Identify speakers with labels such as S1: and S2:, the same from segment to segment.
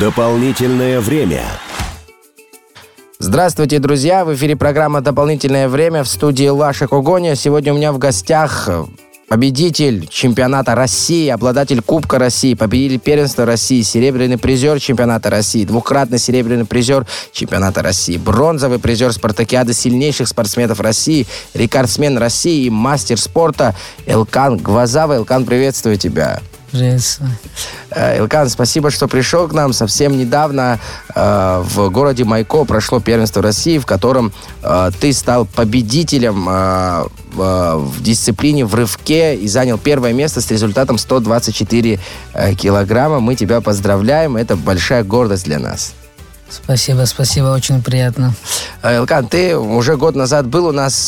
S1: Дополнительное время.
S2: Здравствуйте, друзья! В эфире программа «Дополнительное время» в студии Лаша Когоня. Сегодня у меня в гостях победитель чемпионата России, обладатель Кубка России, победитель первенства России, серебряный призер чемпионата России, двукратный серебряный призер чемпионата России, бронзовый призер спартакиады сильнейших спортсменов России, рекордсмен России и мастер спорта Илкан Гвоздава. Илкан, приветствую тебя.
S3: Приветствую.
S2: Илкан, спасибо, что пришел к нам. Совсем недавно в городе Майко прошло первенство России, в котором ты стал победителем в дисциплине в рывке и занял первое место с результатом 124 килограмма. Мы тебя поздравляем. Это большая гордость для нас.
S3: Спасибо, очень приятно.
S2: Илкан, ты уже год назад был у нас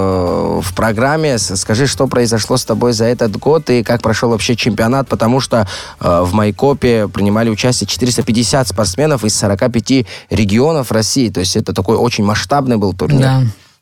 S2: в программе. Скажи, что произошло с тобой за этот год и как прошел вообще чемпионат, потому что в Майкопе принимали участие 450 спортсменов из 45 регионов России. То есть это такой очень масштабный был турнир.
S3: Да.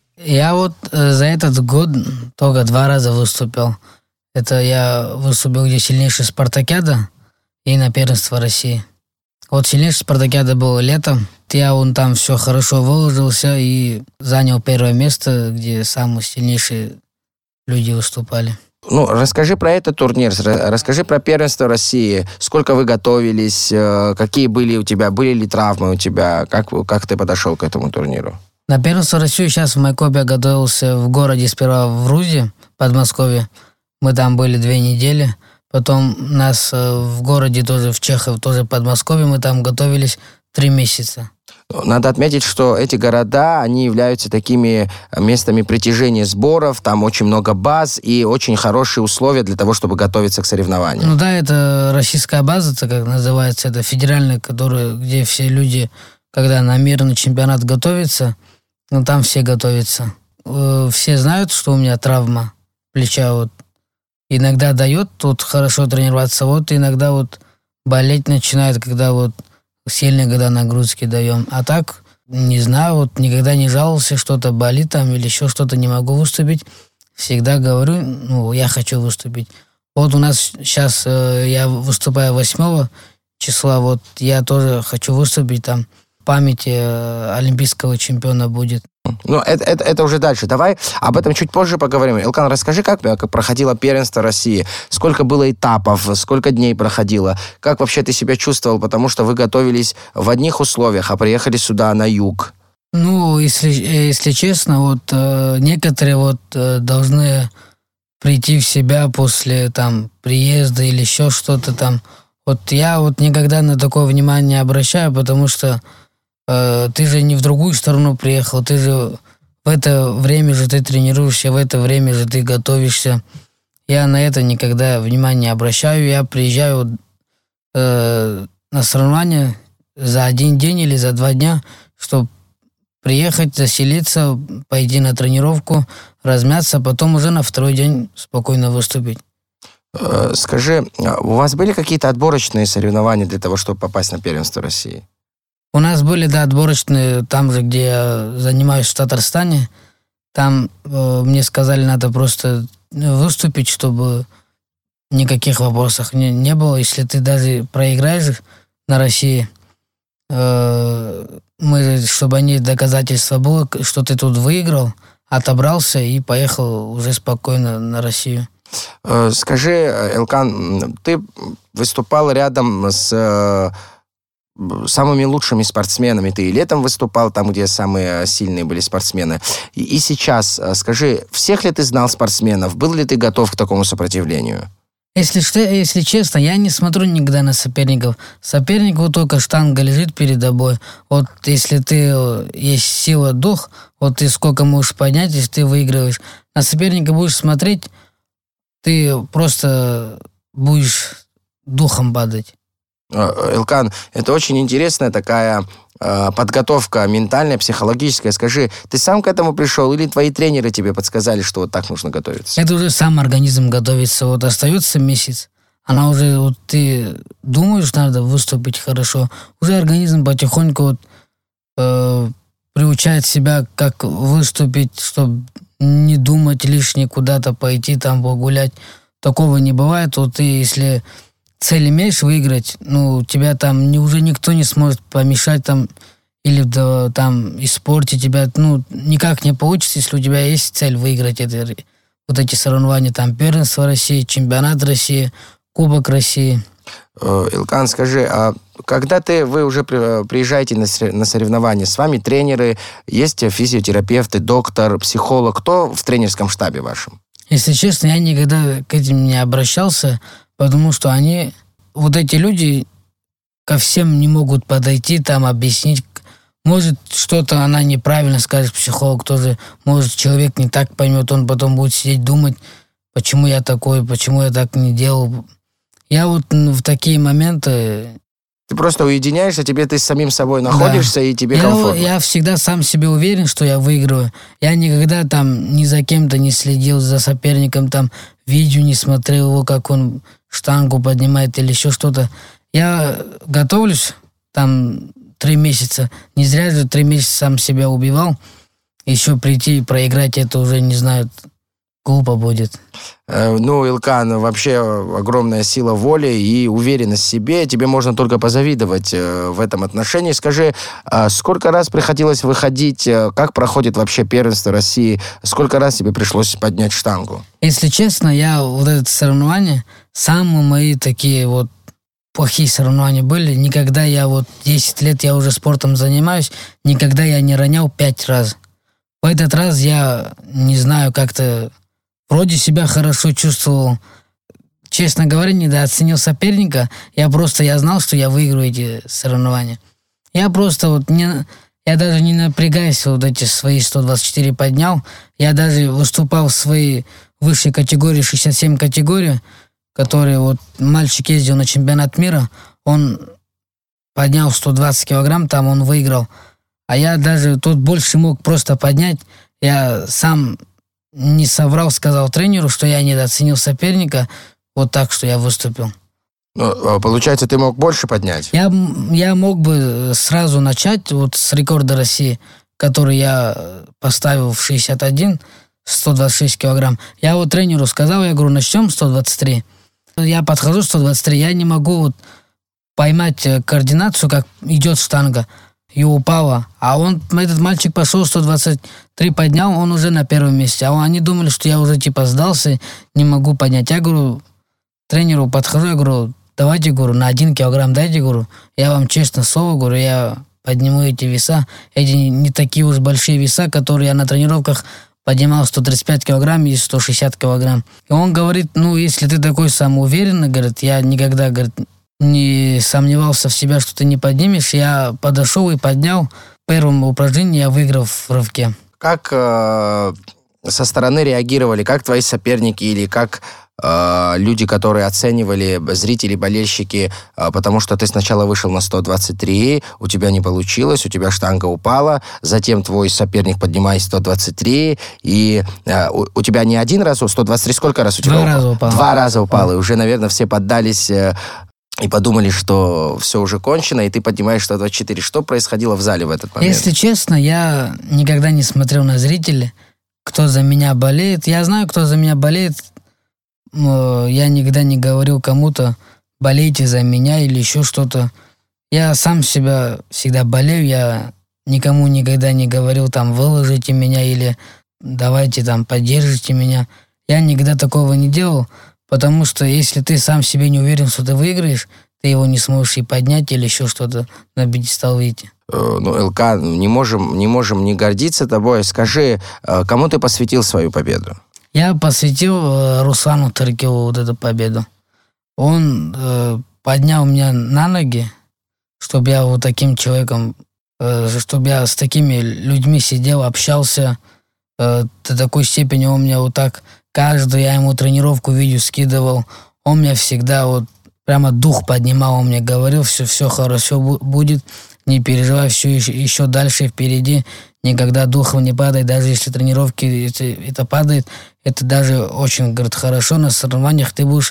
S3: Я вот за этот год только 2 раза выступил. Это я выступил где сильнейшая спартакиада и на первенство России. Вот сильнейшая спартакиада было летом. Я там все хорошо выложился и занял первое место, где самые сильнейшие люди выступали.
S2: Ну, расскажи про этот турнир, расскажи про первенство России. Сколько вы готовились, какие были у тебя, были ли травмы у тебя, как ты подошел к этому турниру?
S3: На первенство России сейчас в Майкопе готовился в городе, сперва в Рузе, Подмосковье. Мы там были 2 недели. Потом нас в городе тоже, в Чехов, тоже в Подмосковье, мы там готовились 3 месяца.
S2: Надо отметить, что эти города, они являются такими местами притяжения сборов, там очень много баз и очень хорошие условия для того, чтобы готовиться к соревнованиям.
S3: Ну да, это российская база, это как называется, это федеральная, где все люди, когда на мирный чемпионат готовятся, там все готовятся. Все знают, что у меня травма плеча, иногда дает хорошо тренироваться, иногда болеть начинает, когда сильные когда нагрузки даем. А так, не знаю, никогда не жаловался, что-то болит там или еще что-то, не могу выступить. Всегда говорю, я хочу выступить. У нас сейчас я выступаю 8 числа, я тоже хочу выступить там. В памяти олимпийского чемпиона будет.
S2: Ну, это уже дальше. Давай об этом чуть позже поговорим. Илкан, расскажи, как проходило первенство России? Сколько было этапов? Сколько дней проходило? Как вообще ты себя чувствовал? Потому что вы готовились в одних условиях, а приехали сюда на юг.
S3: Ну, если честно, некоторые должны прийти в себя после приезда или еще что-то там. Я никогда на такое внимание не обращаю, потому что ты же не в другую сторону приехал, ты же в это время же ты тренируешься, в это время же ты готовишься. Я на это никогда внимания не обращаю. Я приезжаю на соревнования за 1 день или за 2 дня, чтобы приехать, заселиться, пойти на тренировку, размяться, потом уже на 2-й день спокойно выступить.
S2: Скажи, у вас были какие-то отборочные соревнования для того, чтобы попасть на первенство России?
S3: У нас были, отборочные, там же, где я занимаюсь в Татарстане. Там мне сказали, надо просто выступить, чтобы никаких вопросов не было. Если ты даже проиграешь на России, чтобы они доказательства было, что ты тут выиграл, отобрался и поехал уже спокойно на Россию.
S2: Скажи, Илкан, ты выступал рядом с самыми лучшими спортсменами. Ты и летом выступал там, где самые сильные были спортсмены. И сейчас, скажи, всех ли ты знал спортсменов? Был ли ты готов к такому сопротивлению?
S3: Если честно, я не смотрю никогда на соперников. Соперник только штанга лежит перед тобой. Если ты есть сила, дух, ты сколько можешь поднять, если ты выигрываешь. На соперника будешь смотреть, ты просто будешь духом падать.
S2: Илкан, это очень интересная такая подготовка ментальная, психологическая. Скажи, ты сам к этому пришел или твои тренеры тебе подсказали, что так нужно готовиться?
S3: Это уже сам организм готовится. Остается месяц, она уже, ты думаешь, надо выступить хорошо. Уже организм потихоньку приучает себя, как выступить, чтобы не думать лишнее, куда-то пойти, там погулять. Такого не бывает. Ты, если цель имеешь выиграть, тебя там уже никто не сможет помешать там или там испортить тебя. Никак не получится, если у тебя есть цель выиграть вот эти соревнования, там первенство России, чемпионат России, Кубок России.
S2: Илкан, скажи, а когда вы уже приезжаете на соревнования, с вами тренеры, есть физиотерапевты, доктор, психолог, кто в тренерском штабе вашем?
S3: Если честно, я никогда к этим не обращался, потому что вот эти люди ко всем не могут подойти, там объяснить. Может, что-то она неправильно скажет, психолог тоже, может, человек не так поймет, он потом будет сидеть думать, почему я такой, почему я так не делал. Я вот в такие моменты...
S2: Ты просто уединяешься, ты с самим собой находишься, и тебе комфортно.
S3: Я всегда сам себе уверен, что я выиграю. Я никогда там ни за кем-то не следил, за соперником, там видео не смотрел его, как он штангу поднимает или еще что-то. Я готовлюсь там 3 месяца. Не зря же 3 месяца сам себя убивал. Еще прийти и проиграть, это уже, не знаю, глупо будет.
S2: Илкан, вообще огромная сила воли и уверенность в себе. Тебе можно только позавидовать в этом отношении. Скажи, сколько раз приходилось выходить? Как проходит вообще первенство России? Сколько раз тебе пришлось поднять штангу?
S3: Если честно, я вот это соревнование, самые мои такие вот плохие соревнования были. Никогда 10 лет я уже спортом занимаюсь, никогда я не ронял 5 раз. В этот раз я, не знаю, как-то вроде себя хорошо чувствовал. Честно говоря, недооценил соперника. Я знал, что я выиграю эти соревнования. Я даже не напрягаясь, вот эти свои 124 поднял. Я даже выступал в своей высшей категории, 67 категории, который мальчик ездил на чемпионат мира. Он поднял 120 килограмм, там он выиграл. А я даже тут больше мог просто поднять. Я сам не соврал, сказал тренеру, что я недооценил соперника, вот так, что я выступил.
S2: Получается, ты мог больше поднять?
S3: Я мог бы сразу начать с рекорда России, который я поставил в 61, 126 килограмм. Я тренеру сказал, я говорю, начнем 123. Я подхожу 123, я не могу поймать координацию, как идет штанга. И упала. А этот мальчик пошел 123 поднял, он уже на первом месте. А они думали, что я уже сдался, не могу поднять. Я говорю, тренеру подхожу, я говорю, давайте, на 1 килограмм дайте, я вам честно слово, я подниму эти веса. Эти не такие уж большие веса, которые я на тренировках поднимал 135 килограмм и 160 килограмм. И он говорит, если ты такой самоуверенный, я никогда, не сомневался в себя, что ты не поднимешь. Я подошел и поднял. В первом упражнении я выиграл в рывке.
S2: Как со стороны реагировали? Как твои соперники или как люди, которые оценивали, зрители, болельщики, потому что ты сначала вышел на 123, у тебя не получилось, у тебя штанга упала, затем твой соперник поднимает 123, и у тебя не один раз, 123 сколько раз у тебя упало? 2 раза упало, и уже, наверное, все поддались и подумали, что все уже кончено, и ты поднимаешь 124. Что происходило в зале в этот момент?
S3: Если честно, я никогда не смотрел на зрителей, кто за меня болеет. Я знаю, кто за меня болеет. Я никогда не говорил кому-то, болейте за меня или еще что-то. Я сам себя всегда болею, я никому никогда не говорил, выложите меня или давайте поддержите меня. Я никогда такого не делал. Потому что если ты сам себе не уверен, что ты выиграешь, ты его не сможешь и поднять или еще что-то на пьедестал выйти.
S2: Илкан, не можем не гордиться тобой. Скажи, кому ты посвятил свою победу?
S3: Я посвятил Руслану Таркилову эту победу. Он поднял меня на ноги, чтобы я таким человеком, чтобы я с такими людьми сидел, общался. До такой степени он меня каждую я ему тренировку видео скидывал. Он меня всегда прямо дух поднимал. Он мне говорил, все хорошо будет, не переживай, все еще дальше впереди. Никогда духом не падай, даже если тренировки это падает. Это даже очень, хорошо на соревнованиях ты будешь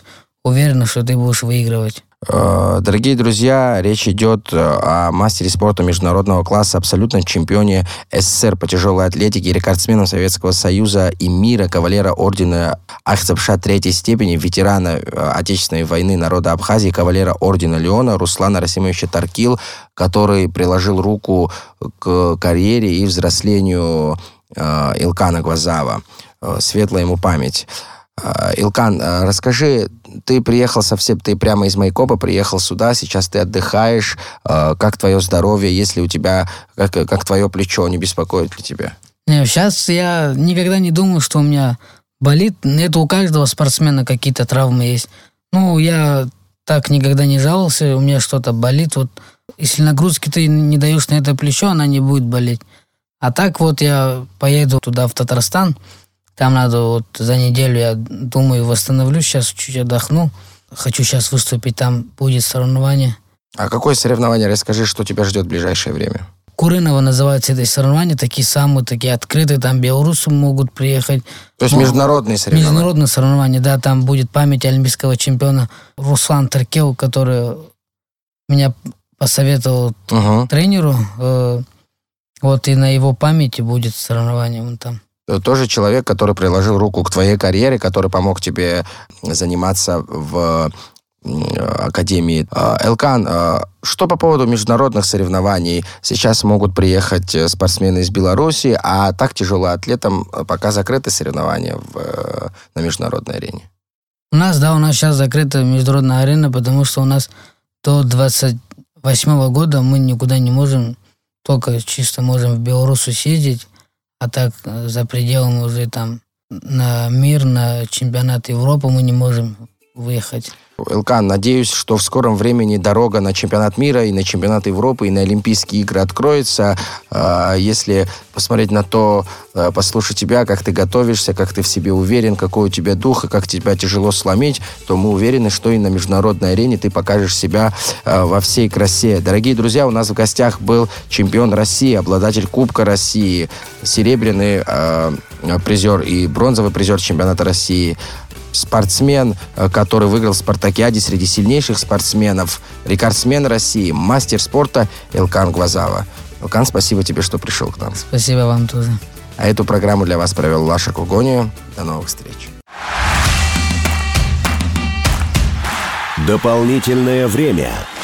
S3: уверен, что ты будешь выигрывать.
S2: Дорогие друзья, речь идет о мастере спорта международного класса, абсолютном чемпионе СССР по тяжелой атлетике, рекордсменом Советского Союза и мира, кавалера ордена Ахтапша третьей степени, ветерана Отечественной войны народа Абхазии, кавалера ордена Леона Руслана Расимовича Таркил, который приложил руку к карьере и взрослению Илкана Гвазава. Светлая ему память. Илкан, расскажи, ты прямо из Майкопа приехал сюда, сейчас ты отдыхаешь, как твое здоровье, если у тебя, как твое плечо, не беспокоит ли тебя?
S3: Не, сейчас я никогда не думаю, что у меня болит, это у каждого спортсмена какие-то травмы есть. Я так никогда не жаловался, у меня что-то болит, вот если нагрузки ты не даешь на это плечо, она не будет болеть. А так вот я поеду туда, в Татарстан. Там надо за неделю, я думаю, восстановлюсь, сейчас чуть отдохну. Хочу сейчас выступить, там будет соревнование.
S2: А какое соревнование? Расскажи, что тебя ждет в ближайшее время.
S3: Курыново называется это соревнование, такие открытые, там белорусы могут приехать.
S2: То есть международные соревнования?
S3: Международные соревнования, да, там будет память олимпийского чемпиона Руслан Таркил, который меня посоветовал тренеру. И на его памяти будет соревнование вон там.
S2: Тоже человек, который приложил руку к твоей карьере, который помог тебе заниматься в академии. Элкан, что по поводу международных соревнований? Сейчас могут приехать спортсмены из Беларуси, а так тяжелоатлетам пока закрыты соревнования на международной арене.
S3: У нас сейчас закрыта международная арена, потому что у нас до 28 года мы никуда не можем, только чисто можем в Белоруссию съездить. А так за пределами уже там на мир, на чемпионат Европы мы не можем выехать.
S2: Элкан, надеюсь, что в скором времени дорога на чемпионат мира и на чемпионат Европы и на Олимпийские игры откроется. Если посмотреть на то, послушать тебя, как ты готовишься, как ты в себе уверен, какой у тебя дух и как тебя тяжело сломить, то мы уверены, что и на международной арене ты покажешь себя во всей красе. Дорогие друзья, у нас в гостях был чемпион России, обладатель Кубка России, серебряный призер и бронзовый призер чемпионата России, спортсмен, который выиграл в спартакиаде среди сильнейших спортсменов, рекордсмен России, мастер спорта Илкан Гвазава. Илкан, спасибо тебе, что пришел к нам.
S3: Спасибо вам тоже.
S2: А эту программу для вас провел Лашак Огония. До новых встреч.
S1: Дополнительное время.